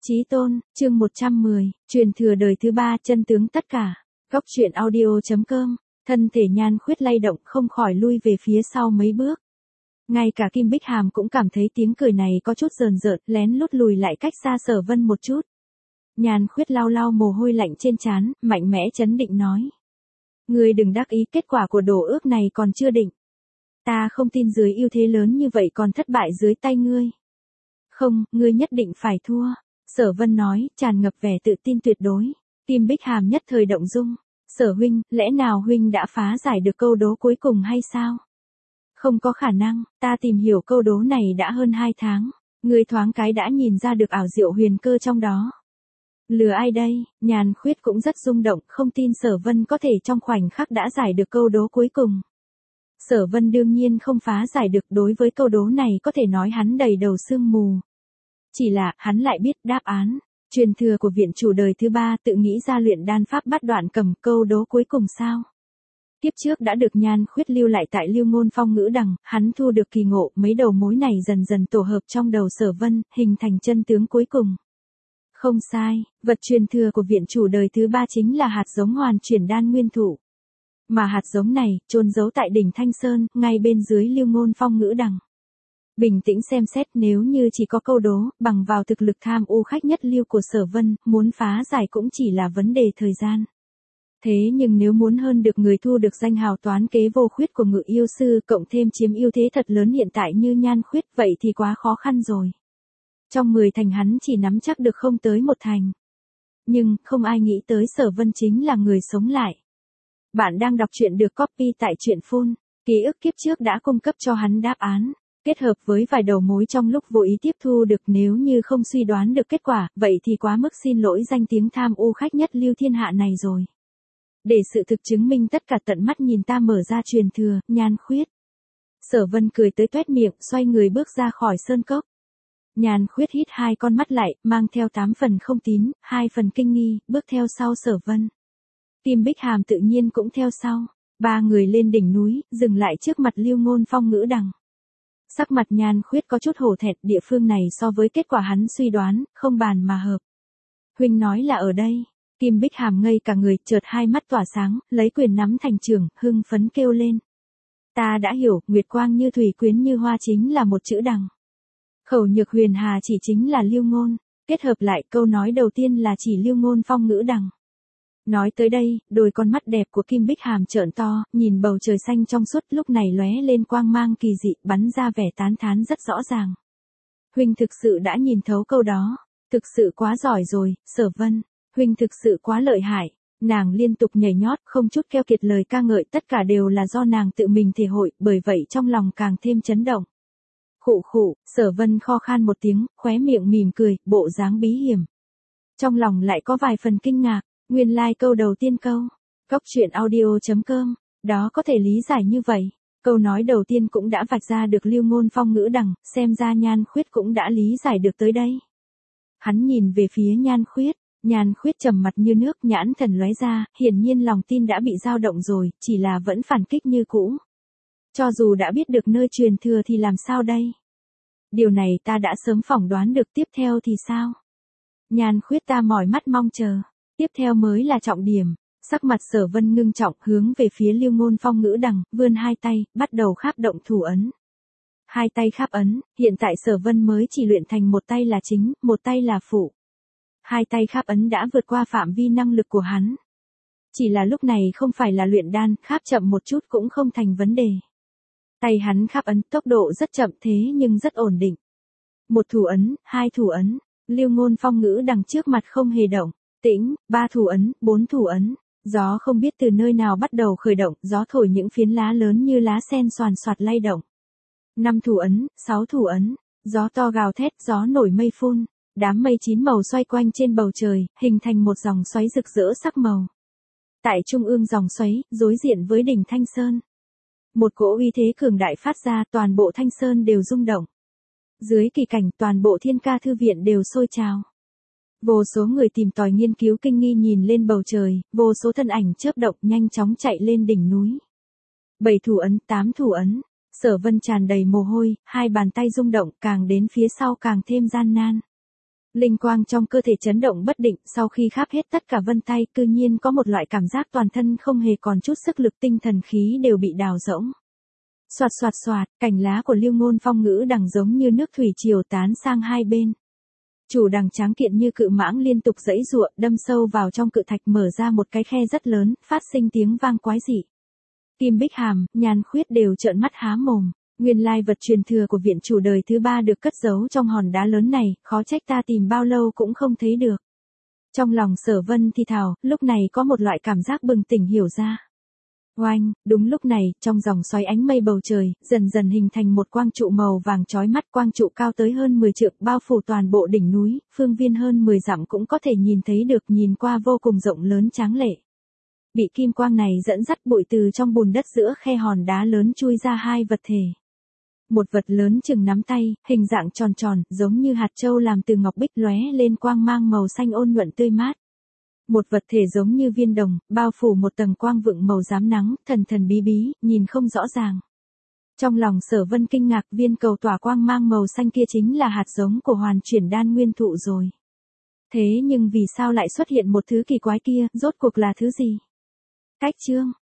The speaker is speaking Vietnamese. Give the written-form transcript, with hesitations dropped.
Chí tôn, chương 110, truyền thừa đời thứ 3 chân tướng tất cả. Góc truyện audio.com, thân thể Nhan Khuyết lay động không khỏi lui về phía sau mấy bước. Ngay cả Kim Bích Hàm cũng cảm thấy tiếng cười này có chút rờn rợn, lén lút lùi lại cách xa Sở Vân một chút. Nhan Khuyết lau lau mồ hôi lạnh trên trán, mạnh mẽ trấn định nói. Ngươi đừng đắc ý, kết quả của đồ ước này còn chưa định. Ta không tin dưới ưu thế lớn như vậy còn thất bại dưới tay ngươi. Không, ngươi nhất định phải thua. Sở Vân nói, tràn ngập vẻ tự tin tuyệt đối. Kim Bích Hàm nhất thời động dung. Sở huynh, lẽ nào huynh đã phá giải được câu đố cuối cùng hay sao? Không có khả năng, ta tìm hiểu câu đố này đã hơn 2 tháng. Ngươi thoáng cái đã nhìn ra được ảo diệu huyền cơ trong đó. Lừa ai đây? Nhan Khuyết cũng rất rung động, không tin Sở Vân có thể trong khoảnh khắc đã giải được câu đố cuối cùng. Sở Vân đương nhiên không phá giải được, đối với câu đố này có thể nói hắn đầy đầu sương mù. Chỉ là, hắn lại biết đáp án. Truyền thừa của viện chủ đời thứ 3 tự nghĩ ra luyện đan pháp bát đoạn cầm, câu đố cuối cùng sao? Tiếp trước đã được Nhan Khuyết lưu lại tại Lưu Ngôn Phong Ngữ Đằng, hắn thu được kỳ ngộ, mấy đầu mối này dần dần tổ hợp trong đầu Sở Vân, hình thành chân tướng cuối cùng. Không sai, vật truyền thừa của viện chủ đời thứ 3 chính là hạt giống hoàn chuyển đan nguyên thụ. Mà hạt giống này, chôn giấu tại đỉnh Thanh Sơn, ngay bên dưới Lưu Ngôn Phong Ngữ Đằng. Bình tĩnh xem xét, nếu như chỉ có câu đố, bằng vào thực lực tham ô khách nhất lưu của Sở Vân, muốn phá giải cũng chỉ là vấn đề thời gian. Thế nhưng nếu muốn hơn được người thu được danh hào toán kế vô khuyết của Ngự yêu sư, cộng thêm chiếm ưu thế thật lớn hiện tại như Nhan Khuyết, vậy thì quá khó khăn rồi. Trong 10 thành hắn chỉ nắm chắc được không tới 1 thành. Nhưng, không ai nghĩ tới Sở Vân chính là người sống lại. Bạn đang đọc truyện được copy tại truyện Phun. Ký ức kiếp trước đã cung cấp cho hắn đáp án. Kết hợp với vài đầu mối trong lúc vô ý tiếp thu được, nếu như không suy đoán được kết quả, vậy thì quá mức xin lỗi danh tiếng tham ô khách nhất lưu thiên hạ này rồi. Để sự thực chứng minh tất cả, tận mắt nhìn ta mở ra truyền thừa, Nhan Khuyết. Sở Vân cười tới toét miệng, xoay người bước ra khỏi sơn cốc. Nhan Khuyết hít 2 con mắt lại, mang theo 8 phần không tín, 2 phần kinh nghi, bước theo sau Sở Vân. Kim Bích Hàm tự nhiên cũng theo sau. 3 người lên đỉnh núi, dừng lại trước mặt Lưu Ngôn Phong Ngữ Đằng. Sắc mặt Nhan Khuyết có chút hổ thẹn, địa phương này so với kết quả hắn suy đoán, không bàn mà hợp. Huynh nói là ở đây. Kim Bích Hàm ngây cả người, chợt 2 mắt tỏa sáng, lấy quyền nắm thành chưởng, hưng phấn kêu lên. Ta đã hiểu, nguyệt quang như thủy, quyến như hoa chính là một chữ đằng. Khẩu nhược huyền hà chỉ chính là Lưu Ngôn, kết hợp lại câu nói đầu tiên là chỉ Lưu Ngôn Phong Ngữ Đằng. Nói tới đây, đôi con mắt đẹp của Kim Bích Hàm trợn to, nhìn bầu trời xanh trong suốt, lúc này lóe lên quang mang kỳ dị, bắn ra vẻ tán thán rất rõ ràng. Huynh thực sự đã nhìn thấu câu đó, thực sự quá giỏi rồi, Sở Vân, huynh thực sự quá lợi hại. Nàng liên tục nhảy nhót, không chút keo kiệt lời ca ngợi, tất cả đều là do nàng tự mình thể hội, bởi vậy trong lòng càng thêm chấn động. Khụ khụ, Sở Vân kho khan một tiếng, khóe miệng mỉm cười, bộ dáng bí hiểm. Trong lòng lại có vài phần kinh ngạc. Nguyên lai câu đầu tiên Góc truyện audio.com, đó có thể lý giải như vậy. Câu nói đầu tiên cũng đã vạch ra được Lưu Ngôn Phong Ngữ Đằng, xem ra Nhan Khuyết cũng đã lý giải được tới đây. Hắn nhìn về phía Nhan Khuyết trầm mặt như nước, nhãn thần lóe ra, hiển nhiên lòng tin đã bị dao động rồi, chỉ là vẫn phản kích như cũ. Cho dù đã biết được nơi truyền thừa thì làm sao đây? Điều này ta đã sớm phỏng đoán được, tiếp theo thì sao? Nhan Khuyết ta mỏi mắt mong chờ. Tiếp theo mới là trọng điểm. Sắc mặt Sở Vân ngưng trọng, hướng về phía Lưu Ngôn Phong Ngữ Đằng, vươn 2 tay, bắt đầu kháp động thủ ấn. 2 tay kháp ấn, hiện tại Sở Vân mới chỉ luyện thành 1 tay là chính, 1 tay là phụ. 2 tay kháp ấn đã vượt qua phạm vi năng lực của hắn. Chỉ là lúc này không phải là luyện đan, kháp chậm một chút cũng không thành vấn đề. Tay hắn kháp ấn, tốc độ rất chậm thế nhưng rất ổn định. 1 thủ ấn, 2 thủ ấn, Lưu Ngôn Phong Ngữ Đằng trước mặt không hề động. Tĩnh, 3 thủ ấn, 4 thủ ấn, gió không biết từ nơi nào bắt đầu khởi động, gió thổi những phiến lá lớn như lá sen xoàn xoạt lay động. 5 thủ ấn, 6 thủ ấn, gió to gào thét, gió nổi mây phun, đám mây 9 màu xoay quanh trên bầu trời, hình thành một dòng xoáy rực rỡ sắc màu. Tại trung ương dòng xoáy, đối diện với đỉnh Thanh Sơn. Một cỗ uy thế cường đại phát ra, toàn bộ Thanh Sơn đều rung động. Dưới kỳ cảnh, toàn bộ Thiên Ca thư viện đều sôi trào. Vô số người tìm tòi nghiên cứu kinh nghi nhìn lên bầu trời, vô số thân ảnh chớp động nhanh chóng chạy lên đỉnh núi. 7 thủ ấn, 8 thủ ấn, Sở Vân tràn đầy mồ hôi, 2 bàn tay rung động, càng đến phía sau càng thêm gian nan. Linh quang trong cơ thể chấn động bất định, sau khi khắp hết tất cả vân tay, cư nhiên có một loại cảm giác toàn thân không hề còn chút sức lực, tinh thần khí đều bị đào rỗng. Soạt soạt soạt, cành lá của Lưu Ngôn Phong ngữ đằng giống như nước thủy triều tán sang hai bên. Chủ đằng tráng kiện như cự mãng liên tục giãy giụa, đâm sâu vào trong cự thạch, mở ra một cái khe rất lớn, phát sinh tiếng vang quái dị. Kim Bích Hàm, Nhan Khuyết đều trợn mắt há mồm. Nguyên lai vật truyền thừa của viện chủ đời thứ 3 được cất giấu trong hòn đá lớn này, khó trách ta tìm bao lâu cũng không thấy được. Trong lòng Sở Vân thì thào, lúc này có một loại cảm giác bừng tỉnh hiểu ra. Oanh, đúng lúc này, trong dòng xoáy ánh mây bầu trời, dần dần hình thành một quang trụ màu vàng chói mắt, quang trụ cao tới hơn 10 trượng, bao phủ toàn bộ đỉnh núi, phương viên hơn 10 dặm cũng có thể nhìn thấy được, nhìn qua vô cùng rộng lớn tráng lệ. Bị kim quang này dẫn dắt, bụi từ trong bùn đất giữa khe hòn đá lớn chui ra hai vật thể. Một vật lớn chừng nắm tay, hình dạng tròn tròn, giống như hạt châu làm từ ngọc bích, lóe lên quang mang màu xanh ôn nhuận tươi mát. Một vật thể giống như viên đồng, bao phủ một tầng quang vượng màu rám nắng, thần thần bí bí, nhìn không rõ ràng. Trong lòng Sở Vân kinh ngạc, viên cầu tỏa quang mang màu xanh kia chính là hạt giống của Hoàn Chuyển Đan nguyên thụ rồi. Thế nhưng vì sao lại xuất hiện một thứ kỳ quái kia, rốt cuộc là thứ gì? Cách chương